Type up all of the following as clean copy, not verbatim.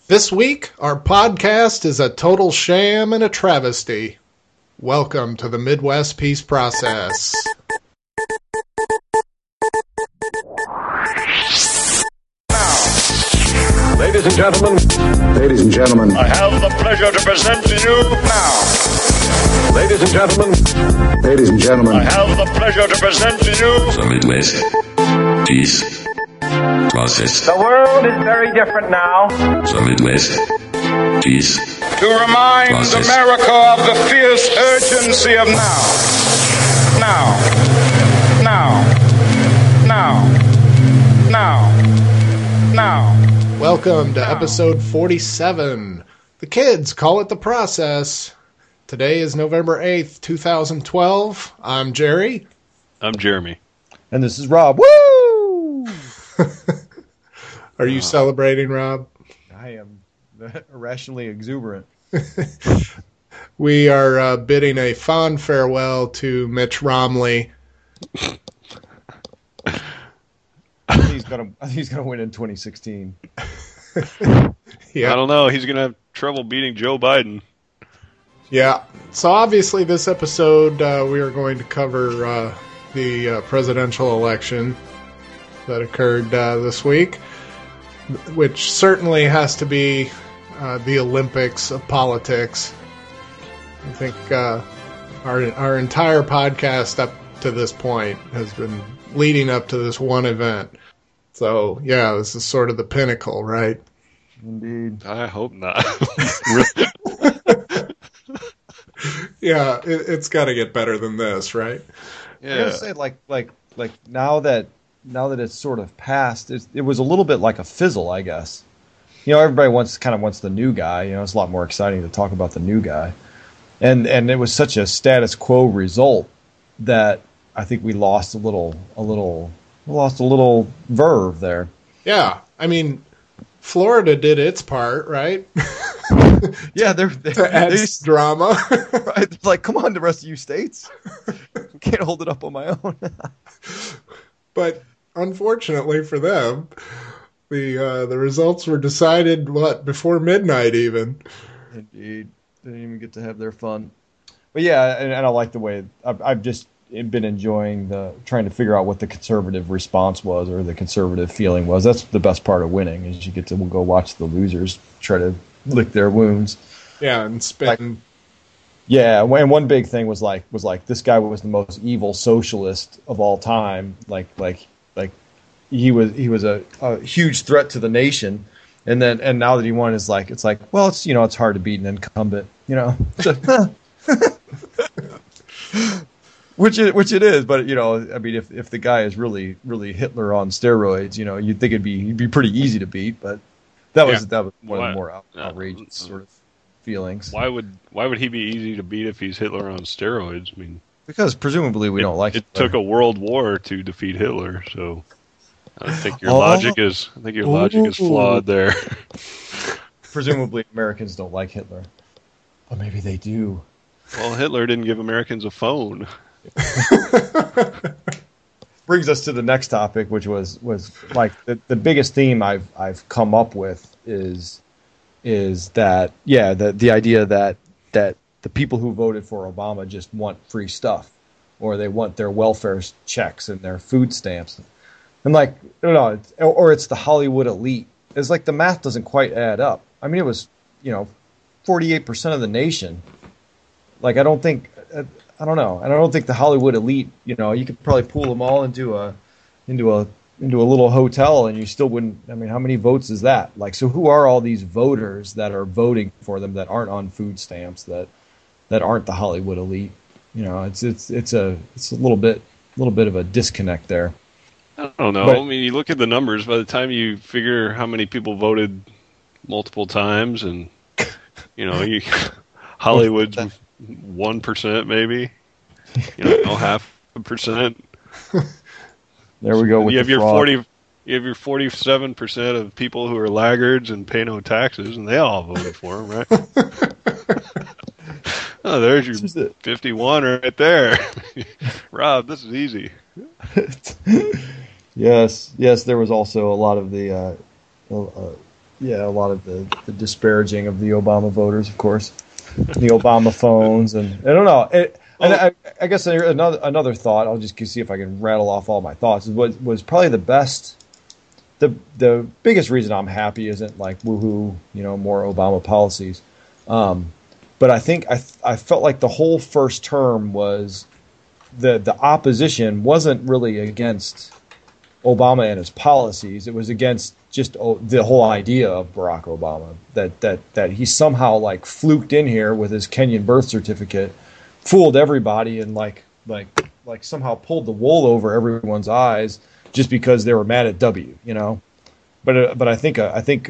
This week, our podcast is a total sham and a travesty. Welcome to the Midwest Peace Process. Ladies and gentlemen. Ladies and gentlemen. I have the pleasure to present to you now. Ladies and gentlemen. Ladies and gentlemen. I have the pleasure to present to you the Midwest Peace Process. The world is very different now. The Midwest Peace to remind Process. America of the fierce urgency of now. Welcome to episode 47. The kids call it The Process. Today is November 8th, 2012. I'm Jerry. I'm Jeremy. And this is Rob. Woo! Are you celebrating, Rob? I am irrationally exuberant. We are bidding a fond farewell to Mitch Romney. I think he's gonna win in 2016. Yeah. I don't know. He's going to have trouble beating Joe Biden. Yeah. So obviously this episode we are going to cover the presidential election that occurred this week, which certainly has to be the Olympics of politics. I think our entire podcast up to this point has been leading up to this one event. So, yeah, this is sort of the pinnacle, right? Indeed. I hope not. Yeah, it's got to get better than this, right? Yeah. I gotta say, like now that it's sort of passed, it was a little bit like a fizzle, I guess. You know, everybody wants the new guy. You know, it's a lot more exciting to talk about the new guy, and it was such a status quo result that I think we lost a little verve there. Yeah, I mean, Florida did its part, right? Yeah, to add drama. Right? It's like, come on, the rest of you states. Can't hold it up on my own. But unfortunately for them, the results were decided before midnight even. Indeed, they didn't even get to have their fun. But yeah, and I like the way I've just been enjoying trying to figure out what the conservative response was or the conservative feeling was. That's the best part of winning, is you get to go watch the losers try to lick their wounds. Yeah, and spin. Yeah, and one big thing was like this guy was the most evil socialist of all time. Like he was a huge threat to the nation. And now that he won, it's like, well, it's hard to beat an incumbent, Which it is, but I mean, if the guy is really really Hitler on steroids, you'd think he'd be pretty easy to beat. But that was one of the more outrageous sort of feelings. Why would he be easy to beat if he's Hitler on steroids? I mean, because presumably we don't like it. Hitler. Took a world war to defeat Hitler, so I think your logic is flawed there. Presumably Americans don't like Hitler, or maybe they do. Well, Hitler didn't give Americans a phone. Brings us to the next topic, which was like the biggest theme I've come up with is that the idea that the people who voted for Obama just want free stuff, or they want their welfare checks and their food stamps, and or it's the Hollywood elite. It's like the math doesn't quite add up. I mean, it was 48% of the nation. Like I don't think the Hollywood elite, you could probably pool them all into a little hotel and you still wouldn't. I mean, how many votes is that? Like, so who are all these voters that are voting for them that aren't on food stamps, that aren't the Hollywood elite? It's a little bit of a disconnect there. I don't know. I mean, you look at the numbers. By the time you figure how many people voted multiple times, and Hollywood's 1% maybe, 0.5%. There we go. With you have your 47% of people who are laggards and pay no taxes, and they all voted for him, right? Oh, there's your 51 right there. Rob, this is easy. Yes. There was also a lot of the yeah, a lot of the disparaging of the Obama voters, of course, the Obama phones, and I don't know. And I guess another thought. I'll just see if I can rattle off all my thoughts. Was probably the best. The biggest reason I'm happy isn't like woohoo, more Obama policies, but I think I felt like the whole first term was the opposition wasn't really against Obama and his policies. It was against just the whole idea of Barack Obama, that he somehow like fluked in here with his Kenyan birth certificate, fooled everybody, and like somehow pulled the wool over everyone's eyes just because they were mad at W, But I think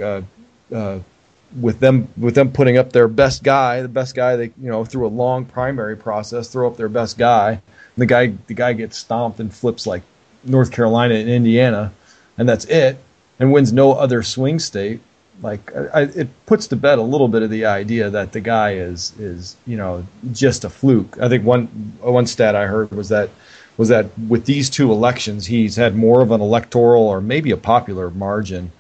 with them putting up their best guy, they through a long primary process, throw up their best guy, and the guy gets stomped and flips like North Carolina and Indiana, and that's it, and wins no other swing state. Like it puts to bed a little bit of the idea that the guy is just a fluke. I think one stat I heard was that with these two elections, he's had more of an electoral or maybe a popular margin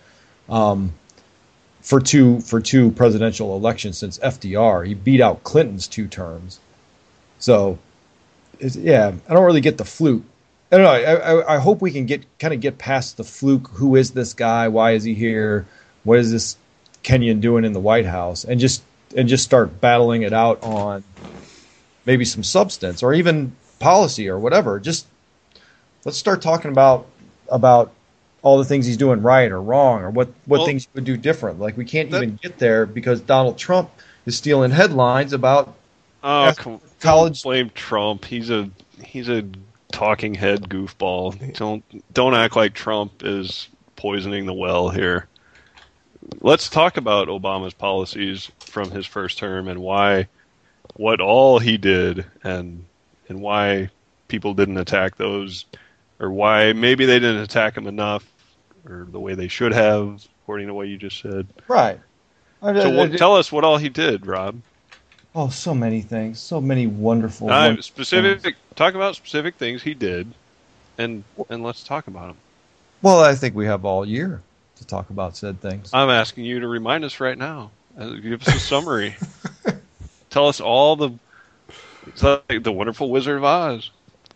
for two presidential elections since FDR. He beat out Clinton's 2 terms. So, I don't really get the fluke. I don't know. I hope we can get past the fluke. Who is this guy? Why is he here? What is this Kenyan doing in the White House? And just start battling it out on maybe some substance or even policy or whatever. Just let's start talking about all the things he's doing right or wrong, or what things he would do different. Like we can't even get there because Donald Trump is stealing headlines about college. Don't blame Trump. He's a talking head goofball. Don't act like Trump is poisoning the well here. Let's talk about Obama's policies from his first term and what all he did and why people didn't attack those, or why maybe they didn't attack him enough, or the way they should have, according to what you just said. Right. So tell us what all he did, Rob. Oh, so many things, so many wonderful specific things. Talk about specific things he did, and let's talk about them. Well, I think we have all year to talk about said things. I'm asking you to remind us right now. Give us a summary. Tell us all it's like the Wonderful Wizard of Oz.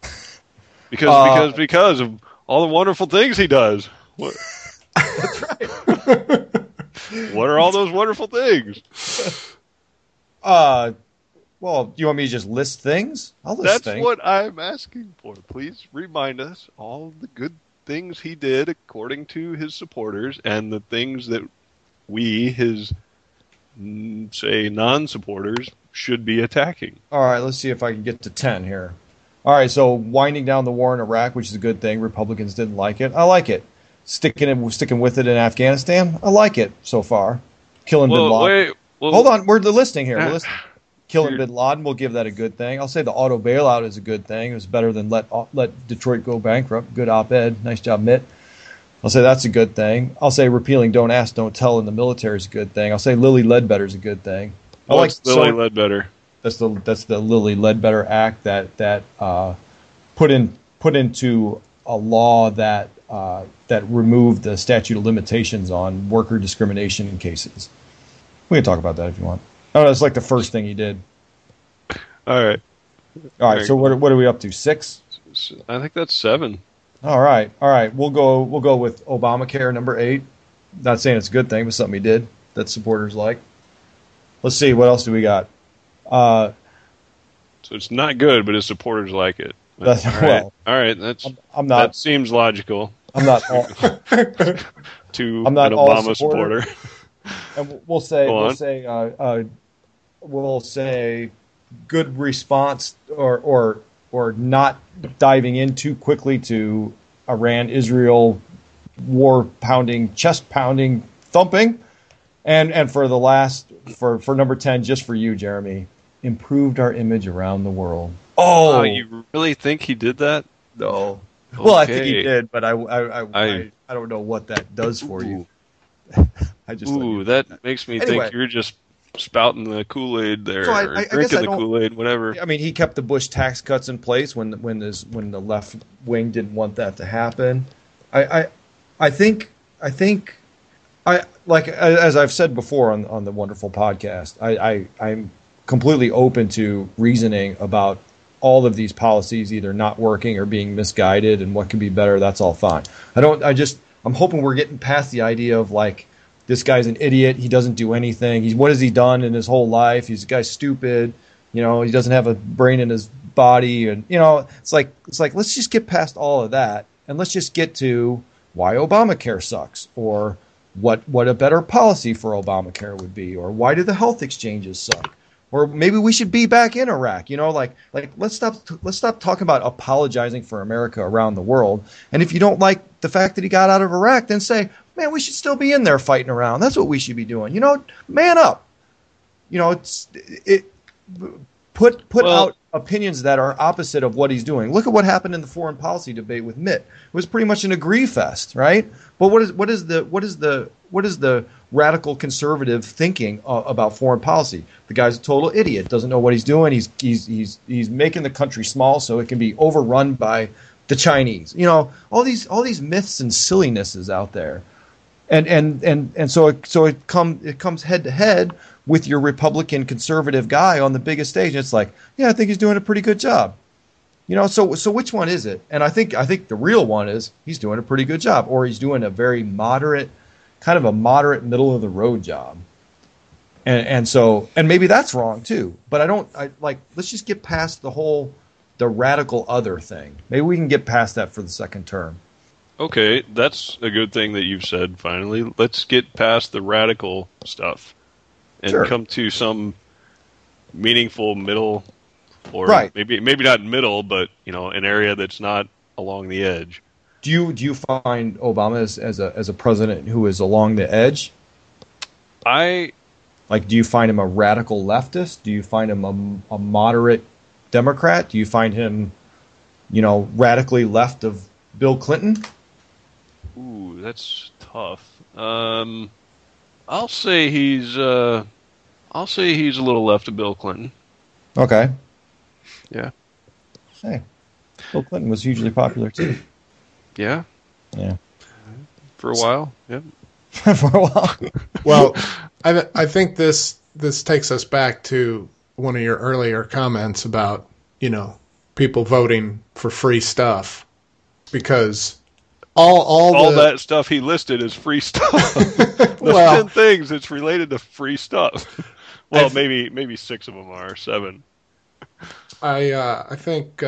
Because of all the wonderful things he does. What? That's right. What are all those wonderful things? Well, do you want me to just list things? I'll list things. That's what I'm asking for. Please remind us all the good things he did according to his supporters, and the things that we, his, say, non-supporters, should be attacking. All right, let's see if I can get to 10 here. All right, so winding down the war in Iraq, which is a good thing. Republicans didn't like it. I like it. Sticking with it in Afghanistan. I like it so far. Killing Bin Laden. Hold on, we're listing here. We're listing. Killing Bin Laden, we'll give that a good thing. I'll say the auto bailout is a good thing. It was better than let Detroit go bankrupt. Good op-ed. Nice job, Mitt. I'll say that's a good thing. I'll say repealing Don't Ask, Don't Tell in the military is a good thing. I'll say Lilly Ledbetter is a good thing. What's Lilly Ledbetter? That's the Lilly Ledbetter Act that put into a law that removed the statute of limitations on worker discrimination in cases. We can talk about that if you want. Oh, that's like the first thing he did. All right. So what are we up to? 6? I think that's 7. All right. We'll go with Obamacare, number 8. Not saying it's a good thing, but something he did that supporters like. Let's see, what else do we got? So it's not good, but his supporters like it. All right. That seems logical. I'm not all, to I'm not an all Obama supporter. And we'll say good response or not diving in too quickly to Iran-Israel war pounding, chest pounding, thumping. And for the last, for number 10, just for you, Jeremy, improved our image around the world. Oh, you really think he did that? No. Okay. Well, I think he did, but I don't know what that does for you. That makes me think you're just spouting the Kool-Aid there, or drinking the Kool-Aid, whatever. I mean, he kept the Bush tax cuts in place when the left wing didn't want that to happen. I think as I've said before on the wonderful podcast, I'm completely open to reasoning about all of these policies either not working or being misguided and what can be better. That's all fine. I'm hoping we're getting past the idea of like, this guy's an idiot. He doesn't do anything. What has he done in his whole life? He's a guy stupid. He doesn't have a brain in his body. And, it's like, let's just get past all of that. And let's just get to why Obamacare sucks, or what a better policy for Obamacare would be, or why do the health exchanges suck? Or maybe we should be back in Iraq. Let's stop talking about apologizing for America around the world. And if you don't like the fact that he got out of Iraq, then say, man, we should still be in there fighting around. That's what we should be doing. Man up. Put out opinions that are opposite of what he's doing. Look at what happened in the foreign policy debate with Mitt. It was pretty much an agree fest, right? But what is the radical conservative thinking about foreign policy? The guy's a total idiot. Doesn't know what he's doing. He's making the country small so it can be overrun by the Chinese. All these myths and sillinesses out there. And so it comes head to head with your Republican conservative guy on the biggest stage. It's like, yeah, I think he's doing a pretty good job. So which one is it? And I think the real one is he's doing a pretty good job, or he's doing a very moderate, kind of a moderate middle of the road job. And maybe that's wrong too. But let's just get past the radical other thing. Maybe we can get past that for the second term. Okay, that's a good thing that you've said, finally. Let's get past the radical stuff and come to some meaningful middle, or maybe not middle, but an area that's not along the edge. Do you find Obama as a president who is along the edge? Do you find him a radical leftist? Do you find him a moderate Democrat? Do you find him, radically left of Bill Clinton? Ooh, that's tough. I'll say he's a little left of Bill Clinton. Okay. Yeah. Hey, Bill Clinton was hugely popular too. Yeah. Yeah. For a while. Yeah. For a while. Well, I think this takes us back to one of your earlier comments about people voting for free stuff, because all that stuff he listed is free stuff. The 10 things that's related to free stuff. Well, maybe 6 of them are, 7. I think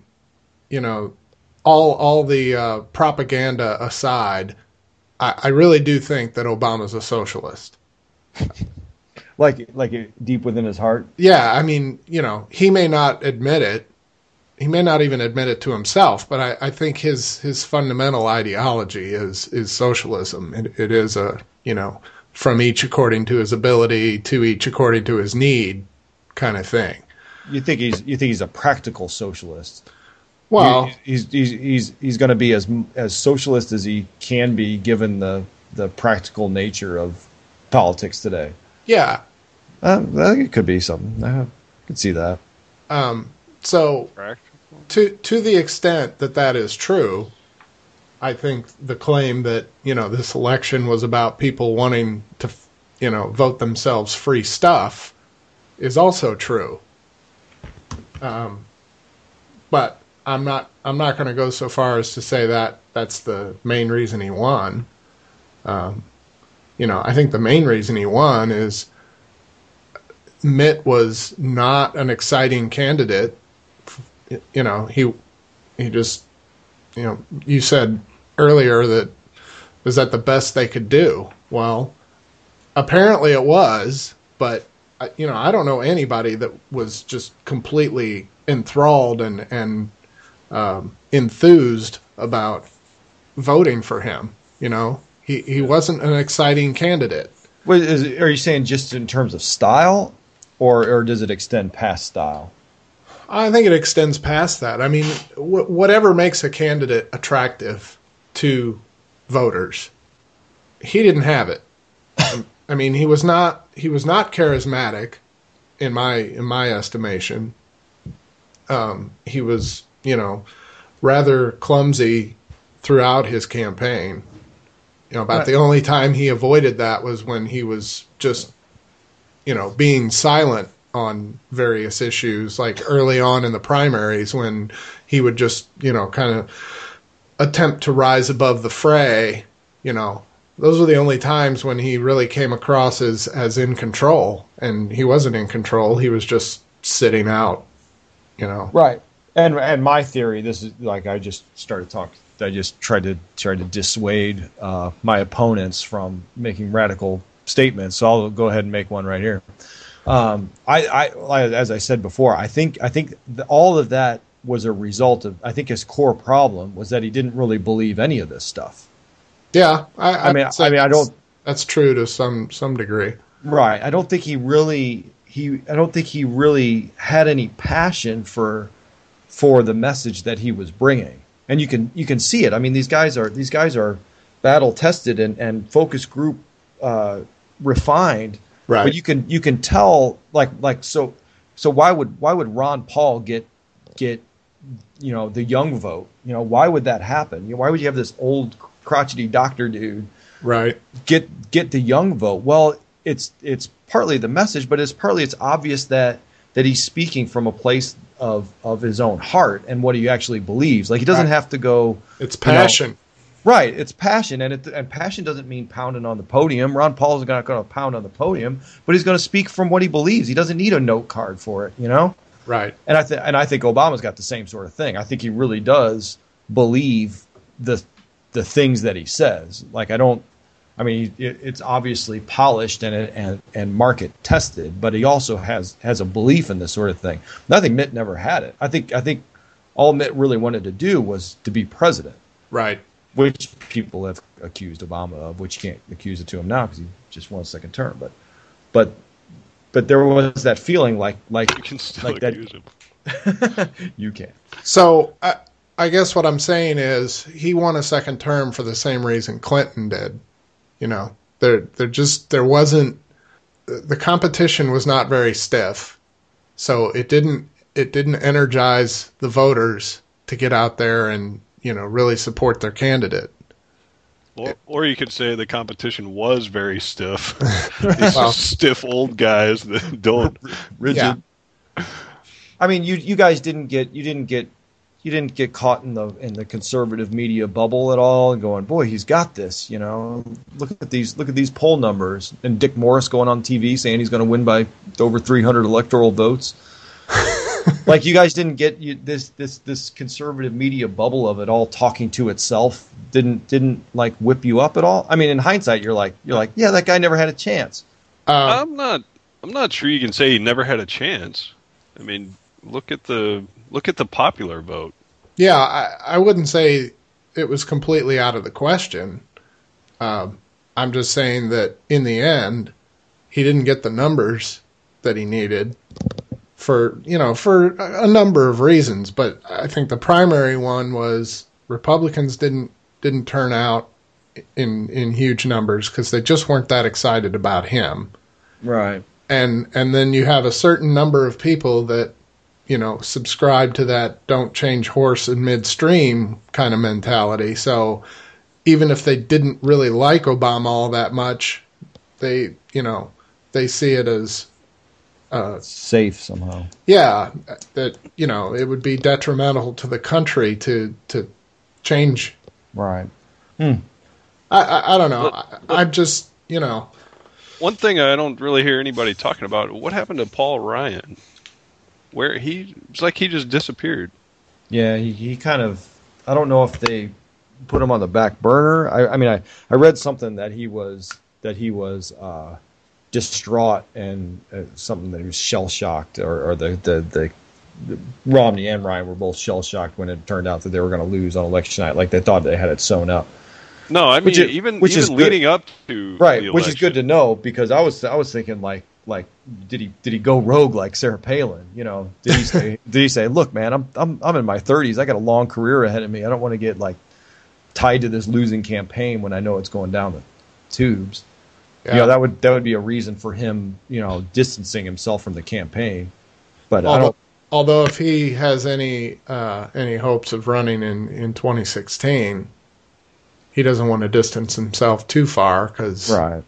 all the propaganda aside, I really do think that Obama's a socialist. Like deep within his heart. Yeah, I mean, he may not admit it. He may not even admit it to himself, but I think his fundamental ideology is socialism. It is from each according to his ability to each according to his need kind of thing. You think he's a practical socialist? Well, he's going to be as socialist as he can be given the practical nature of politics today. Yeah, it could be something. I could see that. So to the extent that is true, I think the claim that this election was about people wanting to vote themselves free stuff is also true. But I'm not going to go so far as to say that that's the main reason he won. I think the main reason he won is Mitt was not an exciting candidate. He just, you said earlier that was that the best they could do. Well, apparently it was, but I don't know anybody that was just completely enthralled and enthused about voting for him. He wasn't an exciting candidate. Are you saying just in terms of style, or does it extend past style? I think it extends past that. I mean, whatever makes a candidate attractive to voters, he didn't have it. I mean, he was not charismatic in my estimation. He was, rather clumsy throughout his campaign. about the only time he avoided that was when he was just, being silent on various issues, like early on in the primaries when he would just, kind of attempt to rise above the fray. Those were the only times when he really came across as in control, and he wasn't in control. He was just sitting out, Right. And my theory, this is like, I just started talking. I just tried to dissuade my opponents from making radical statements. So I'll go ahead and make one right here. As I said before, I think all of that was a result of, I think his core problem was that he didn't really believe any of this stuff. Yeah, I don't. That's true to some degree. Right. I don't think he really had any passion for the message that he was bringing. And you can see it. I mean, these guys are battle tested and focus group refined. Right. But you can tell so why would Ron Paul get the young vote? Why would that happen? Why would you have this old crotchety doctor dude right get the young vote? Well, it's partly the message, but it's obvious that he's speaking from a place of his own heart and what he actually believes. Like, he doesn't have to go. It's passion. Right, it's passion, and passion doesn't mean pounding on the podium. Ron Paul is not going to pound on the podium, but he's going to speak from what he believes. He doesn't need a note card for it, Right. And I think Obama's got the same sort of thing. I think he really does believe the things that he says. It's obviously polished and market tested, but he also has a belief in this sort of thing. And I think Mitt never had it. I think all Mitt really wanted to do was to be president. Right. Which people have accused Obama of, which you can't accuse it to him now because he just won a second term. But there was that feeling like you can still accuse him. You can. So I guess what I'm saying is he won a second term for the same reason Clinton did. There wasn't, the competition was not very stiff, so it didn't energize the voters to get out there and really support their candidate. Or you could say the competition was very stiff. These stiff old guys that don't rigid. Yeah. I mean, you guys didn't get caught in the conservative media bubble at all and going, boy, he's got this. Look at these poll numbers, and Dick Morris going on TV saying he's going to win by over 300 electoral votes. Like, you guys didn't get this conservative media bubble of it all talking to itself didn't like whip you up at all. I mean, in hindsight, you're like, yeah, that guy never had a chance. I'm not sure you can say he never had a chance. I mean, look at the popular vote. Yeah, I wouldn't say it was completely out of the question. I'm just saying that in the end, he didn't get the numbers that he needed for a number of reasons. But I think the primary one was Republicans didn't turn out in huge numbers because they just weren't that excited about him. Right. And then you have a certain number of people that subscribe to that don't change horse in midstream kind of mentality. So even if they didn't really like Obama all that much, they see it as safe somehow. Yeah, that it would be detrimental to the country to change. Right. I don't know. I'm just One thing I don't really hear anybody talking about: what happened to Paul Ryan? Where it's like he just disappeared. Yeah, he kind of. I don't know if they put him on the back burner. I read something that he was distraught and something that he was shell shocked, or the Romney and Ryan were both shell shocked when it turned out that they were going to lose on election night. Like, they thought they had it sewn up. No, I mean, even leading up to right, which is good to know, because I was thinking like did he go rogue like Sarah Palin? Did he say, look, man, I'm in my 30s, I got a long career ahead of me, I don't want to get like tied to this losing campaign when I know it's going down the tubes. Yeah. That would be a reason for him, distancing himself from the campaign. But although if he has any hopes of running in 2016, he doesn't want to distance himself too far because, Right.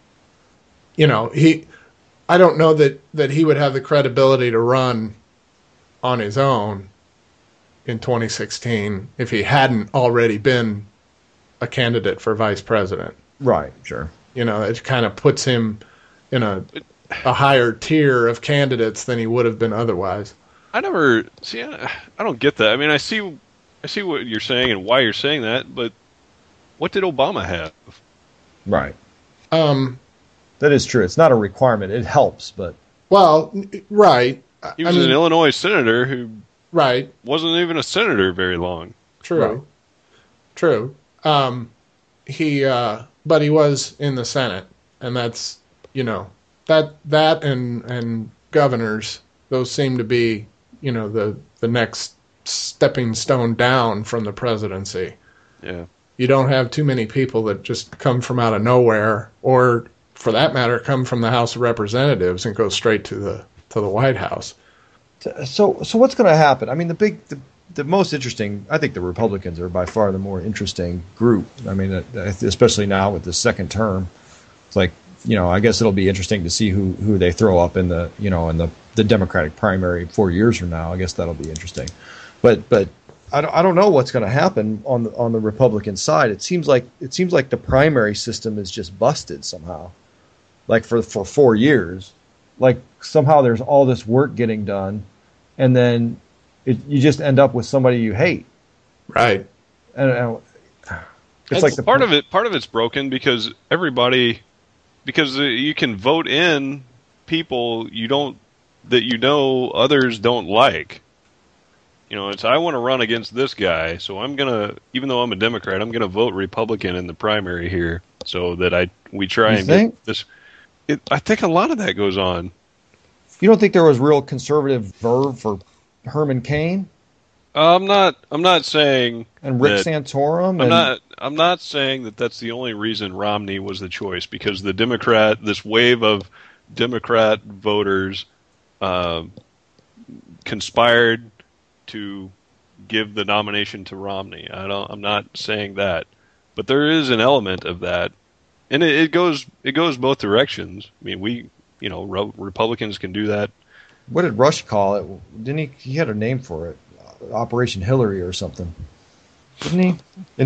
I don't know that he would have the credibility to run on his own in 2016 if he hadn't already been a candidate for vice president. Right. Sure. It kind of puts him in a higher tier of candidates than he would have been otherwise. I don't get that. I mean, I see what you're saying and why you're saying that, but what did Obama have? Right. That is true. It's not a requirement. It helps, but right. He was an Illinois senator who wasn't even a senator very long. True. But he was in the Senate, and that's that and governors. Those seem to be the next stepping stone down from the presidency. Yeah. You don't have too many people that just come from out of nowhere, or for that matter, come from the House of Representatives and go straight to the White House. So what's going to happen? I mean, the most interesting, I think the Republicans are by far the more interesting group. I mean, especially now with the second term, it's like, I guess it'll be interesting to see who they throw up in the Democratic primary 4 years from now. I guess that'll be interesting. But I don't know what's going to happen on the Republican side. It seems like the primary system is just busted somehow. Like for 4 years, like somehow there's all this work getting done, and then you just end up with somebody you hate. Right. And it's like part of it's broken because you can vote in people others don't like. It's I want to run against this guy, so I'm gonna, even though I'm a Democrat, I'm gonna vote Republican in the primary here, so that we try and get this. I think a lot of that goes on. You don't think there was real conservative verve for Herman Cain? I'm not saying. And Rick Santorum. I'm not saying that that's the only reason Romney was the choice, because this wave of Democrat voters conspired to give the nomination to Romney. I'm not saying that, but there is an element of that, and it goes both directions. I mean, Republicans can do that. What did Rush call it? Didn't he? He had a name for it, Operation Hillary or something, didn't he? In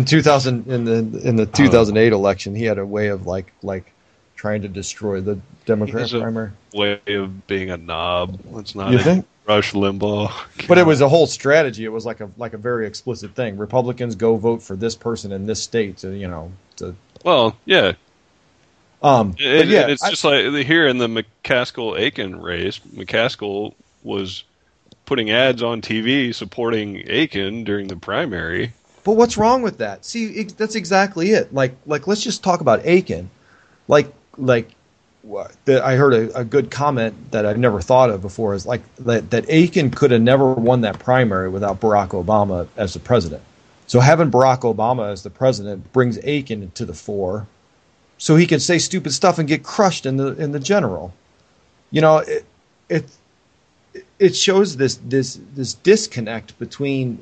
2008 election, he had a way of like trying to destroy the Democrat primary. Way of being a knob. Let's not. You think? Rush Limbaugh. But it was a whole strategy. It was like a very explicit thing. Republicans go vote for this person in this state. Well, yeah. It's just like here in the McCaskill-Aiken race. McCaskill was putting ads on TV supporting Aiken during the primary. But what's wrong with that? See, that's exactly it. Like let's just talk about Aiken. I heard a good comment that I've never thought of before is like that Aiken could have never won that primary without Barack Obama as the president. So having Barack Obama as the president brings Aiken to the fore, so he can say stupid stuff and get crushed in the general. It shows this disconnect between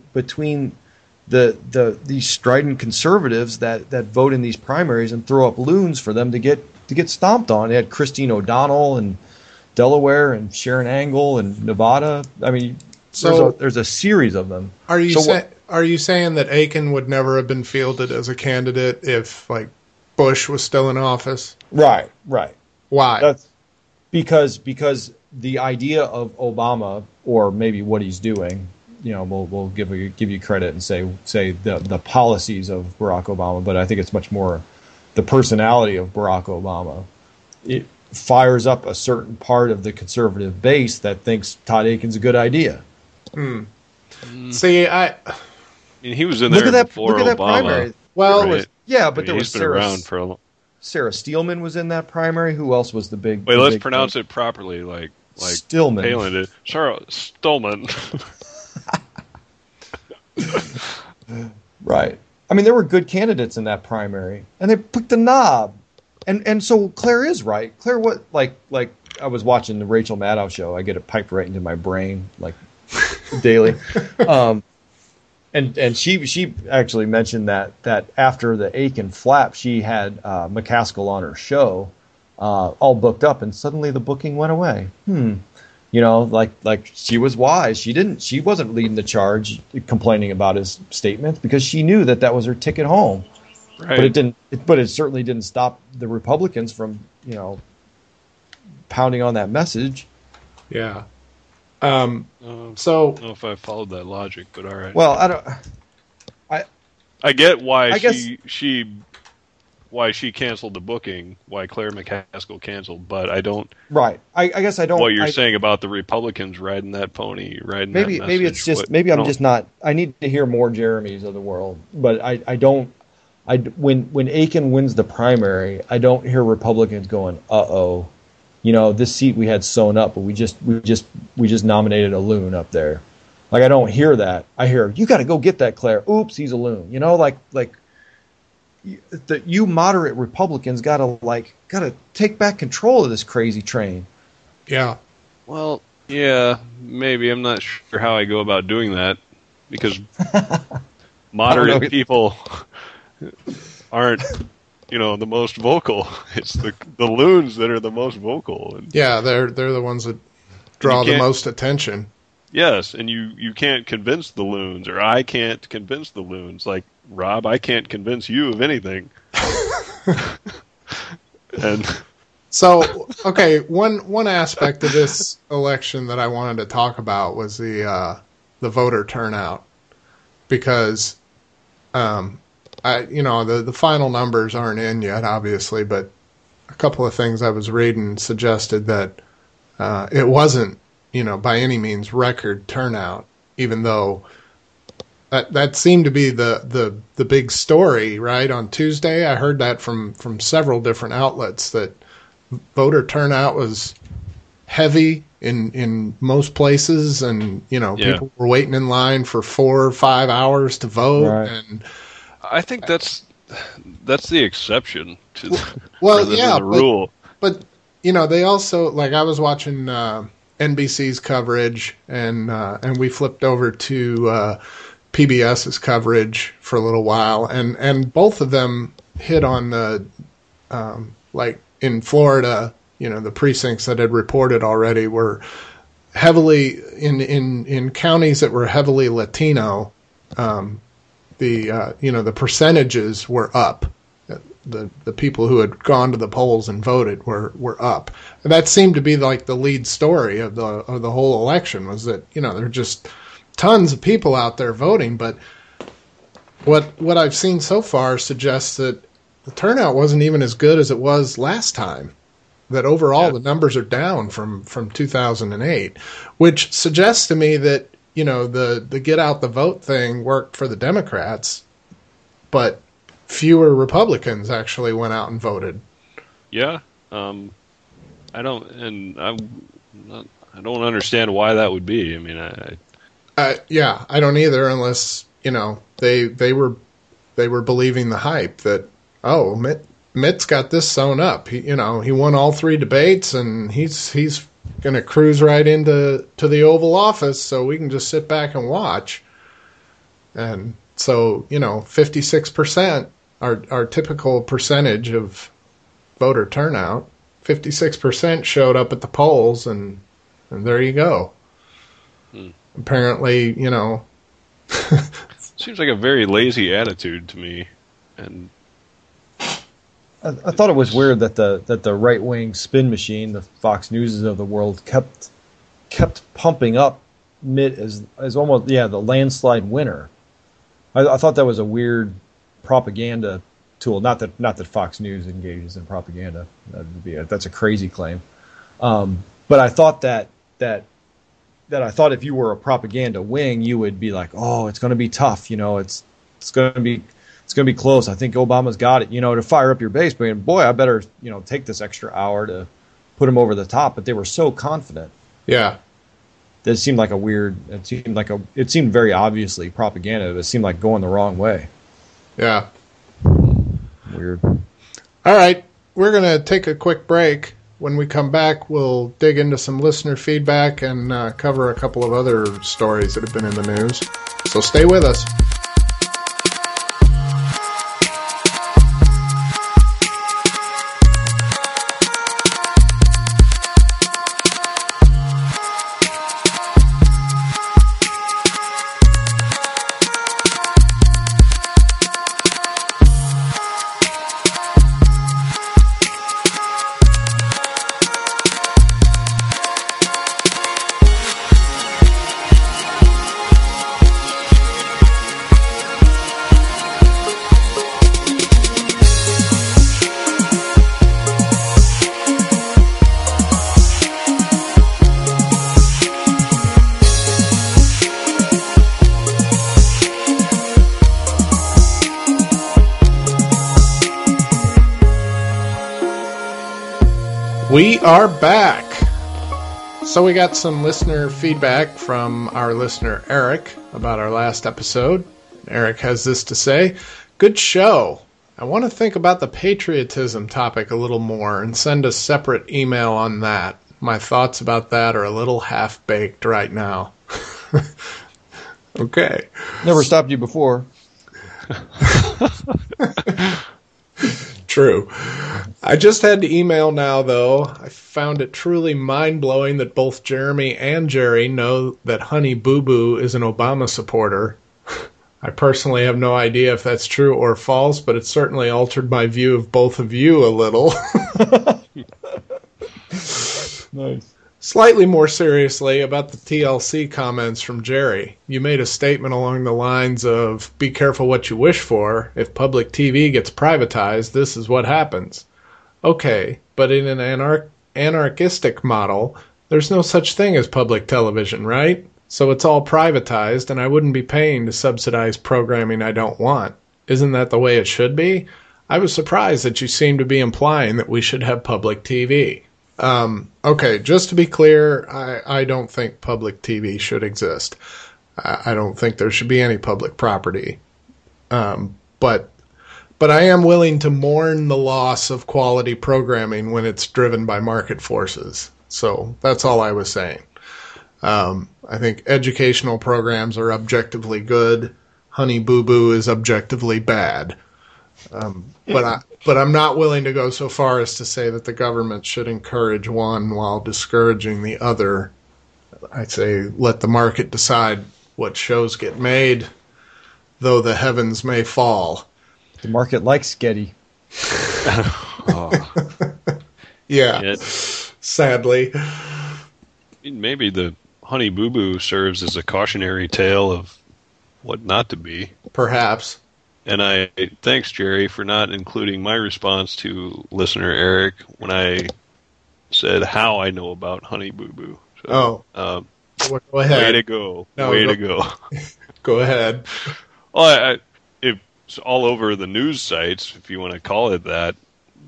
these strident conservatives that vote in these primaries and throw up loons for them to get stomped on. They had Christine O'Donnell in Delaware and Sharon Angle in Nevada. I mean, there's a series of them. Are you saying that Aiken would never have been fielded as a candidate if like Bush was still in office? Right. Why? That's because the idea of Obama, or maybe what he's doing, we'll give you credit and say the policies of Barack Obama, but I think it's much more the personality of Barack Obama. It fires up a certain part of the conservative base that thinks Todd Aiken's a good idea. See, he was in there before Obama. That primary. Well, right. But there was Sarah Steelman was in that primary. Who else was the big? Wait, let's pronounce it properly, like Stillman. Palin did. Sarah Stillman. Right. I mean, there were good candidates in that primary, and they picked a knob. And so Claire is right. Claire, what like I was watching the Rachel Maddow show. I get it piped right into my brain like daily. And she actually mentioned that after the Aiken flap, she had McCaskill on her show, all booked up, and suddenly the booking went away. You know, like she was wise. She wasn't leading the charge, complaining about his statements, because she knew that was her ticket home. Right. But it certainly didn't stop the Republicans from, you know, pounding on that message. Yeah. So I don't know if I followed that logic, but all right. Well, I get why I guess- why she canceled the booking, why Claire McCaskill canceled, but I don't. Right. I guess I don't. What you're saying about the Republicans riding that pony, riding maybe that message, it's just what- maybe I'm no. just not. I need to hear more Jeremys of the world, but I don't. When Aiken wins the primary, I don't hear Republicans going, "Uh-oh, you know, this seat we had sewn up, but we just nominated a loon up there." Like, I don't hear that. I hear, "You got to go get that, Claire. Oops, he's a loon." You know, like you moderate Republicans got to take back control of this crazy train. Yeah. Well, yeah, maybe. I'm not sure how I go about doing that, because moderate people aren't, you know, the most vocal. It's the loons that are the most vocal. And Yeah, they're the ones that draw the most attention. yes, and you can't convince the loons, or I can't convince the loons. Like, Rob, I can't convince you of anything. And So, okay, one aspect of this election that I wanted to talk about was the voter turnout, because the final numbers aren't in yet, obviously, but a couple of things I was reading suggested that it wasn't, by any means record turnout, even though that seemed to be the big story, right? On Tuesday, I heard that from several different outlets that voter turnout was heavy in most places, and people were waiting in line for 4 or 5 hours to vote. Right. And I think that's the exception to the, the rule. But they also, like, I was watching NBC's coverage, and we flipped over to PBS's coverage for a little while, and both of them hit on the like in Florida, the precincts that had reported already were heavily in counties that were heavily Latino. The percentages were up. The people who had gone to the polls and voted were up. And that seemed to be like the lead story of the whole election, was that there are just tons of people out there voting. But what I've seen so far suggests that the turnout wasn't even as good as it was last time. That overall the numbers are down from 2008, which suggests to me that the get out the vote thing worked for the Democrats, but fewer Republicans actually went out and voted. Yeah, I don't understand why that would be. I mean, I don't either, unless they were believing the hype that Mitt's got this sewn up. He won all 3 debates, and he's going to cruise right into the Oval Office, so we can just sit back and watch. And so 56%, our typical percentage of voter turnout, 56% showed up at the polls, and there you go. Apparently, seems like a very lazy attitude to me, and I thought it was weird that the right wing spin machine, the Fox Newses of the world, kept pumping up Mitt as almost the landslide winner. I thought that was a weird propaganda tool. Not that Fox News engages in propaganda. That's a crazy claim. But I thought that if you were a propaganda wing, you would be like, oh, it's going to be tough. It's going to be close. I think Obama's got it. To fire up your base. But boy, I better take this extra hour to put him over the top. But they were so confident. Yeah. It seemed like it seemed very obviously propaganda. It seemed like going the wrong way. Yeah. Weird. All right, we're going to take a quick break. When we come back, we'll dig into some listener feedback and cover a couple of other stories that have been in the news. So stay with us. We are back. So we got some listener feedback from our listener Eric about our last episode. Eric has this to say: good show. I want to think about the patriotism topic a little more and send a separate email on that. My thoughts about that are a little half-baked right now. Okay. Never stopped you before. True. I just had to email now, though. I found it truly mind-blowing that both Jeremy and Jerry know that Honey Boo Boo is an Obama supporter. I personally have no idea if that's true or false, but it certainly altered my view of both of you a little. Nice. Slightly more seriously, about the TLC comments from Jerry. You made a statement along the lines of, be careful what you wish for. If public TV gets privatized, this is what happens. Okay, but in an anarchistic model, there's no such thing as public television, right? So it's all privatized, and I wouldn't be paying to subsidize programming I don't want. Isn't that the way it should be? I was surprised that you seem to be implying that we should have public TV. Okay, just to be clear, I don't think public TV should exist. I don't think there should be any public property. But I am willing to mourn the loss of quality programming when it's driven by market forces. So that's all I was saying. I think educational programs are objectively good. Honey Boo Boo is objectively bad. But I'm not willing to go so far as to say that the government should encourage one while discouraging the other. I'd say let the market decide what shows get made, though the heavens may fall. The market likes Getty. Yeah, sadly. Maybe the Honey Boo Boo serves as a cautionary tale of what not to be. Perhaps. And I thanks Jerry for not including my response to listener Eric when I said how I know about Honey Boo Boo. So, go ahead. Way to go. Way to go. Go ahead. Well, it's all over the news sites, if you want to call it that,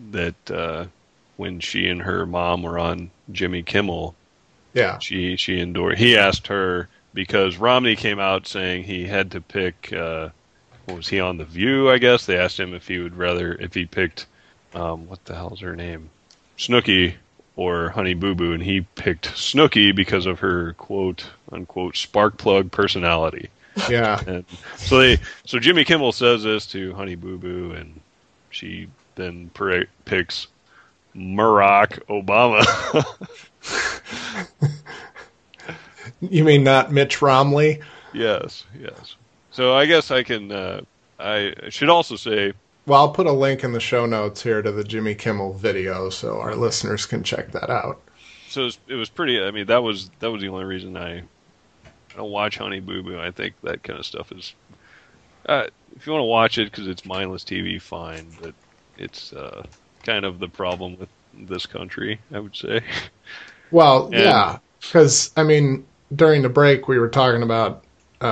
when she and her mom were on Jimmy Kimmel, yeah, she endorsed. He asked her, because Romney came out saying he had to pick... what was he on The View, I guess? They asked him if he picked, what the hell's her name? Snooki or Honey Boo Boo, and he picked Snooki because of her quote unquote spark plug personality. Yeah. And so Jimmy Kimmel says this to Honey Boo Boo, and she then picks Barack Obama. You mean not Mitch Romney? Yes. So I guess I can. I should also say. Well, I'll put a link in the show notes here to the Jimmy Kimmel video, so our listeners can check that out. So it was pretty. I mean, that was the only reason I don't watch Honey Boo Boo. I think that kind of stuff is. If you want to watch it because it's mindless TV, fine. But it's kind of the problem with this country, I would say. Well, yeah, because I mean, during the break we were talking about.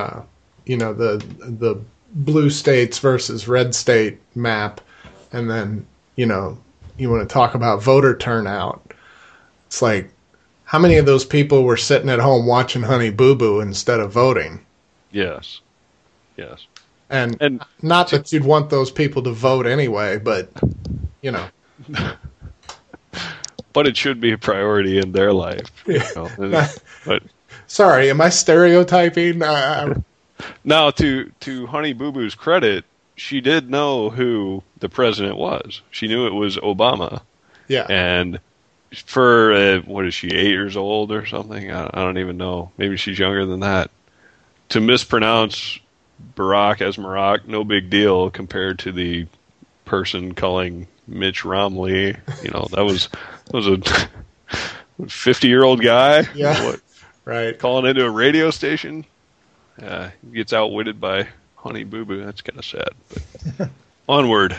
The blue states versus red state map, and then, you want to talk about voter turnout. It's like, how many of those people were sitting at home watching Honey Boo Boo instead of voting? Yes. And not that you'd want those people to vote anyway, but, but it should be a priority in their life. But Sorry, am I stereotyping? now, to Honey Boo Boo's credit, she did know who the president was. She knew it was Obama. Yeah. And for, what is she, 8 years old or something? I don't even know. Maybe she's younger than that. To mispronounce Barack as Barack, no big deal compared to the person calling Mitch Romney. That was a 50-year-old guy. Yeah. Right. Calling into a radio station. Yeah, he gets outwitted by Honey Boo Boo. That's kind of sad. But onward.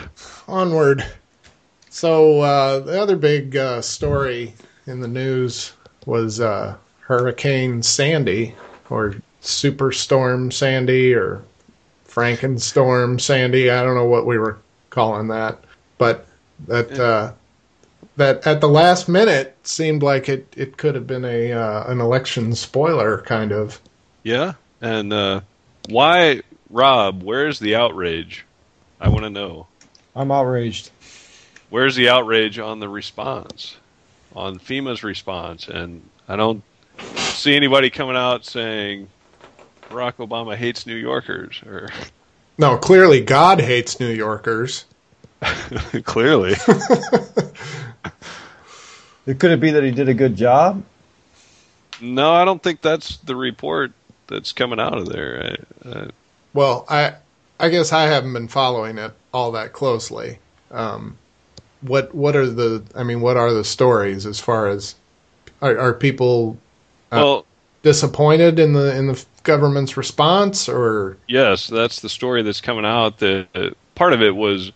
So the other big story in the news was Hurricane Sandy, or Superstorm Sandy, or Frankenstorm Sandy. I don't know what we were calling that, but that at the last minute seemed like it could have been an election spoiler, kind of. Yeah, and why, Rob? Where's the outrage? I want to know. I'm outraged. Where's the outrage on the response, on FEMA's response? And I don't see anybody coming out saying Barack Obama hates New Yorkers. Or No, clearly God hates New Yorkers. Clearly. Could it be that he did a good job? No, I don't think that's the report that's coming out of there. Well, I guess I haven't been following it all that closely. What are the stories as far as are people disappointed in the government's response, or? Yes, that's the story that's coming out. That part of it was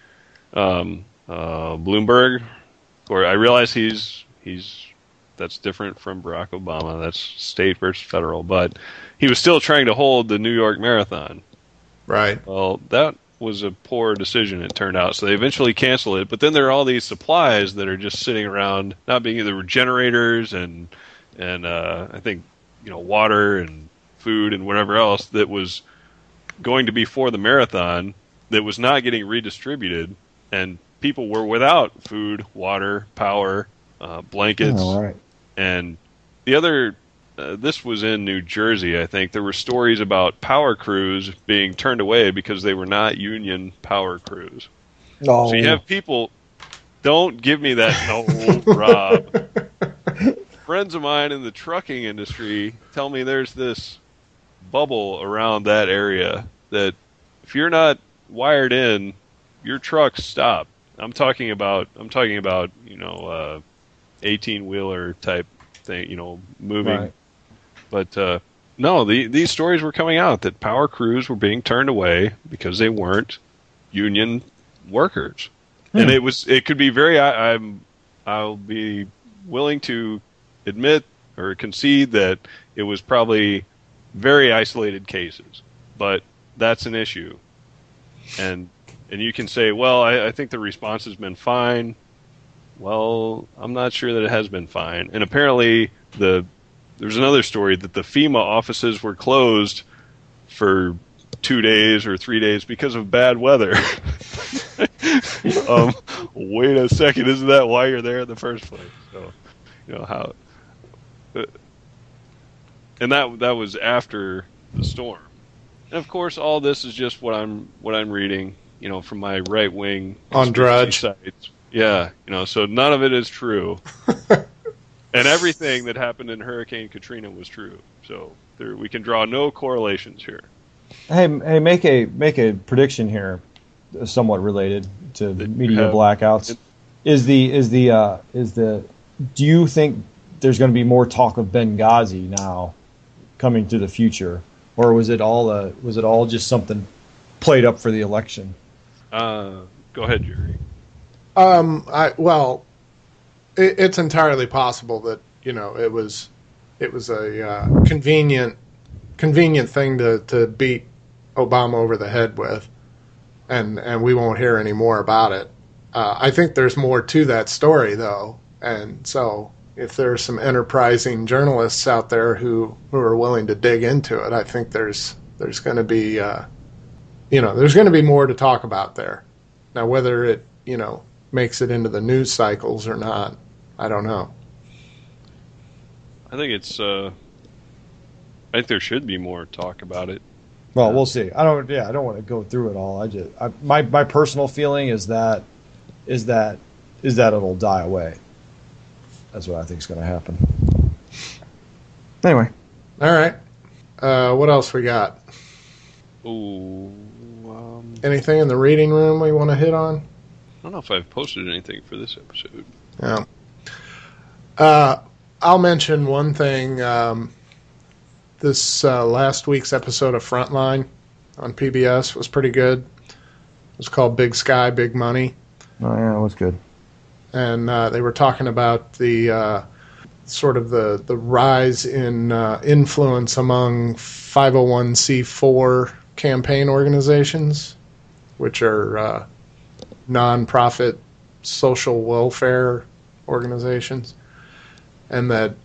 Bloomberg, or I realize that's different from Barack Obama. That's state versus federal, but he was still trying to hold the New York Marathon. Right. Well, that was a poor decision, it turned out. So they eventually canceled it. But then there are all these supplies that are just sitting around, not being, there were generators and I think, water and food and whatever else that was going to be for the marathon that was not getting redistributed, and people were without food, water, power, blankets. Oh, right. And the other, this was in New Jersey, I think. There were stories about power crews being turned away because they were not union power crews. No. So you have people, don't give me that, no, Rob. Friends of mine in the trucking industry tell me there's this bubble around that area that if you're not wired in, your trucks stop. I'm talking about 18-wheeler type thing, moving. Right. But no, these stories were coming out that power crews were being turned away because they weren't union workers. And it could be very, I'll be willing to admit or concede that it was probably very isolated cases, but that's an issue. And you can say, well, I think the response has been fine. Well, I'm not sure that it has been fine. And apparently there's another story that the FEMA offices were closed for 2 days or 3 days because of bad weather. Wait a second, isn't that why you're there in the first place? So, how, and that was after the storm. And of course, all this is just what I'm reading, from my right wing on Drudge sites. Yeah, so none of it is true. And everything that happened in Hurricane Katrina was true. So we can draw no correlations here. Hey, make a prediction here, somewhat related to media blackouts. Do you think there's going to be more talk of Benghazi now coming to the future, or was it all just something played up for the election? Go ahead, Jerry. It's entirely possible that it was a convenient thing to beat Obama over the head with, and we won't hear any more about it. I think there's more to that story, though, and so if there's some enterprising journalists out there who are willing to dig into it, I think there's going to be there's going to be more to talk about there. Now, whether it makes it into the news cycles or not, I don't know. I think it's. I think there should be more talk about it. Well, we'll see. I don't want to go through it all. My personal feeling is that it'll die away. That's what I think is going to happen. Anyway. All right. What else we got? Ooh. Anything in the reading room we want to hit on? I don't know if I've posted anything for this episode. Yeah. I'll mention one thing. This last week's episode of Frontline on PBS was pretty good. It was called Big Sky, Big Money. Oh, yeah, it was good. And they were talking about the sort of the rise in influence among 501c4 campaign organizations, which are non-profit social welfare organizations. And that,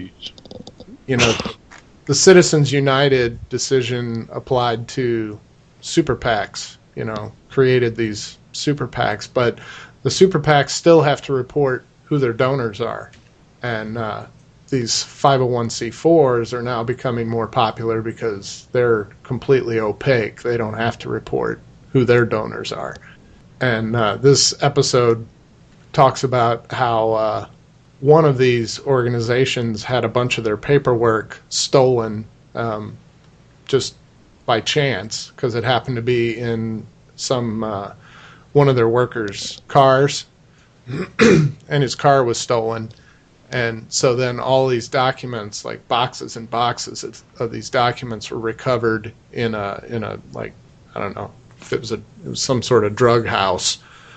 the Citizens United decision applied to super PACs, created these super PACs, but the super PACs still have to report who their donors are. And these 501c4s are now becoming more popular because they're completely opaque. They don't have to report who their donors are. And this episode talks about how one of these organizations had a bunch of their paperwork stolen just by chance because it happened to be in one of their workers' cars, and his car was stolen. And so then all these documents, like boxes and boxes of these documents, were recovered in a like, I don't know if it was some sort of drug house,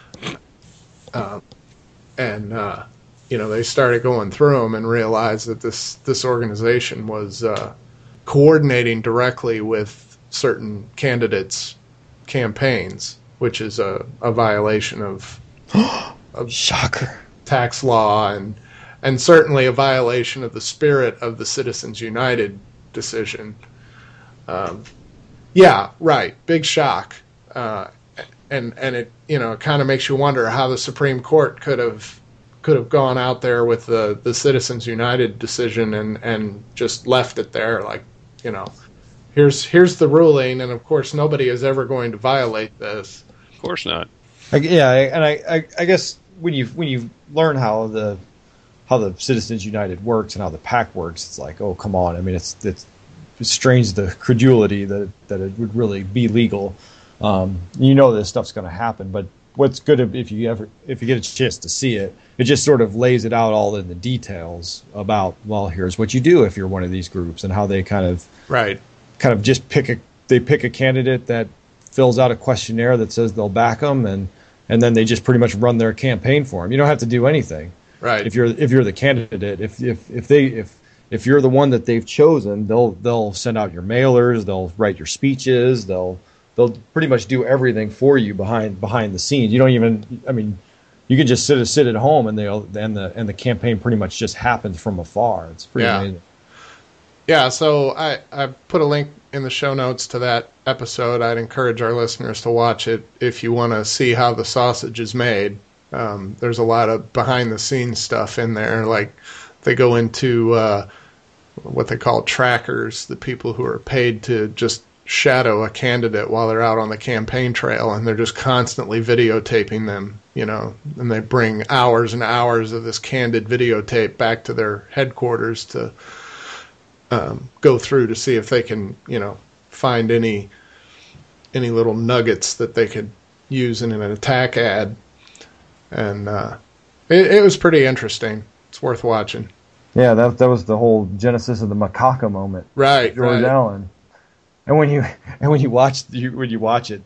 they started going through them and realized that this organization was coordinating directly with certain candidates' campaigns, which is a violation of shocker tax law and certainly a violation of the spirit of the Citizens United decision. Yeah, right. Big shock. And it kind of makes you wonder how the Supreme Court could have gone out there with the Citizens United decision and just left it there, like, here's the ruling, and of course nobody is ever going to violate this. Of course not. I guess when you learn how the Citizens United works and how the PAC works, it's like, oh, come on. I mean, it strains the credulity that it would really be legal. This stuff's going to happen, but what's good if you get a chance to see it, it just sort of lays it out all in the details about, well, here's what you do if you're one of these groups, and how they kind of just pick a candidate that fills out a questionnaire that says they'll back them, and then they just pretty much run their campaign for them. You don't have to do anything. Right. If you're the candidate, if you're the one that they've chosen, they'll send out your mailers, they'll write your speeches, they'll pretty much do everything for you behind the scenes. You don't even, you can just sit at home and the campaign pretty much just happens from afar. It's pretty amazing. Yeah, so I put a link in the show notes to that episode. I'd encourage our listeners to watch it if you want to see how the sausage is made. There's a lot of behind-the-scenes stuff in there. Like, they go into what they call trackers, the people who are paid to just shadow a candidate while they're out on the campaign trail, and they're just constantly videotaping them, and they bring hours and hours of this candid videotape back to their headquarters to go through to see if they can, find any little nuggets that they could use in an attack ad. And it was pretty interesting. It's worth watching. Yeah, that was the whole genesis of the macaca moment. Right, George Allen. And when you watch it,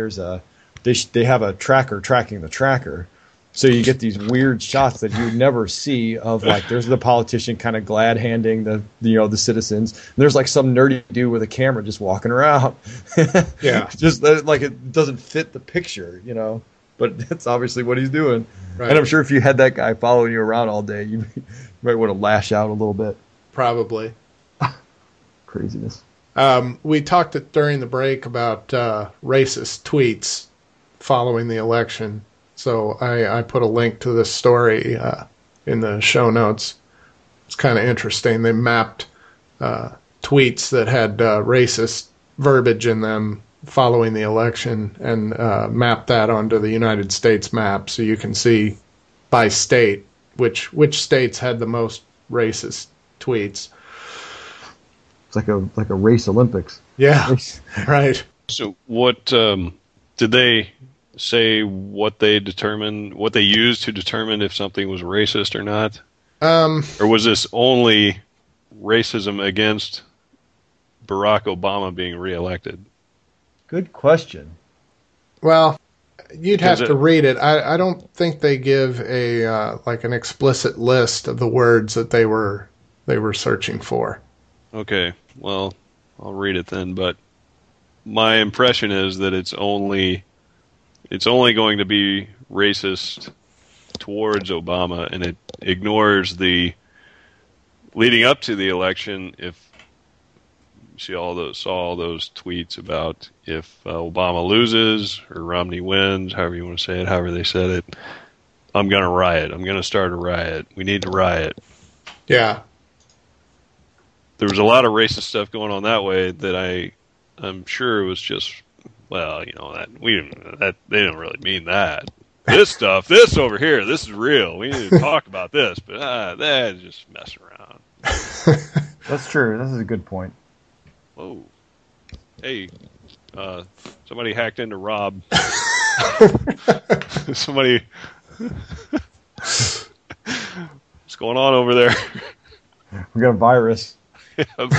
they have a tracker tracking the tracker, so you get these weird shots that you would never see of, like, there's the politician kind of glad handing the citizens, and there's like some nerdy dude with a camera just walking around. Yeah, just like it doesn't fit the picture, but that's obviously what he's doing. Right. And I'm sure if you had that guy following you around all day, you might want to lash out a little bit. Probably. Craziness. We talked during the break about racist tweets following the election. So I put a link to this story in the show notes. It's kind of interesting. They mapped tweets that had racist verbiage in them following the election and mapped that onto the United States map, so you can see by state which states had the most racist tweets. It's like a race Olympics. Yeah, right. So what did they say? What they used to determine if something was racist or not? Or was this only racism against Barack Obama being reelected? Good question. Well, you'd have to read it. I don't think they give a like an explicit list of the words that they were searching for. Okay, well, I'll read it then. But my impression is that it's only going to be racist towards Obama, and it ignores the leading up to the election. If you saw all those tweets about if Obama loses or Romney wins, however you want to say it, however they said it, I'm going to riot. I'm going to start a riot. We need to riot. Yeah. There was a lot of racist stuff going on that way that I'm sure it was just, well, you know, that they didn't really mean that. This stuff, this over here, this is real. We need to talk about this, but they're just messing around. That's true. This is a good point. Whoa. Hey, somebody hacked into Rob. Somebody. What's going on over there? We got a virus. All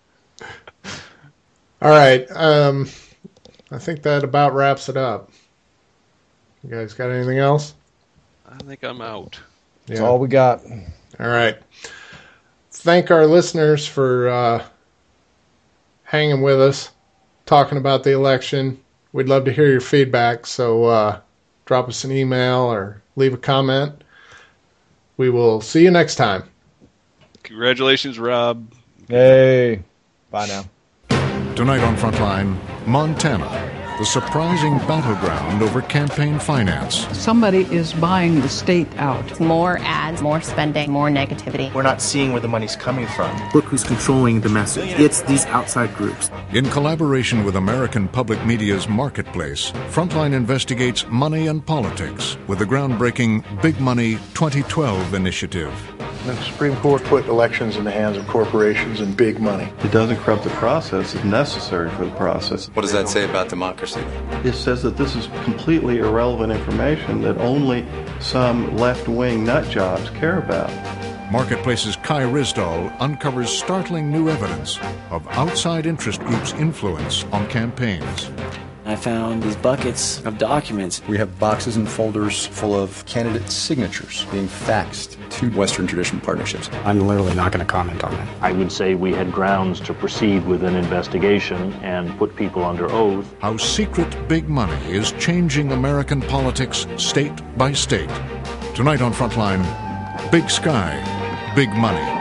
right. I think that about wraps it up. You guys got anything else? I think I'm out. That's all we got. All right. Thank our listeners for hanging with us, talking about the election. We'd love to hear your feedback, so drop us an email or leave a comment. We will see you next time. Congratulations, Rob. Hey. Bye now. Tonight on Frontline, Montana, the surprising battleground over campaign finance. Somebody is buying the state out. More ads, more spending, more negativity. We're not seeing where the money's coming from. Look who's controlling the message. It's these outside groups. In collaboration with American Public Media's Marketplace, Frontline investigates money and politics with the groundbreaking Big Money 2012 initiative. The Supreme Court put elections in the hands of corporations and big money. It doesn't corrupt the process. It's necessary for the process. What does that say about democracy? It says that this is completely irrelevant information that only some left-wing nut jobs care about. Marketplace's Kai Risdahl uncovers startling new evidence of outside interest groups' influence on campaigns. I found these buckets of documents. We have boxes and folders full of candidate signatures being faxed to Western Tradition Partnerships. I'm literally not going to comment on that. I would say we had grounds to proceed with an investigation and put people under oath. How secret big money is changing American politics state by state. Tonight on Frontline, Big Sky, Big Money.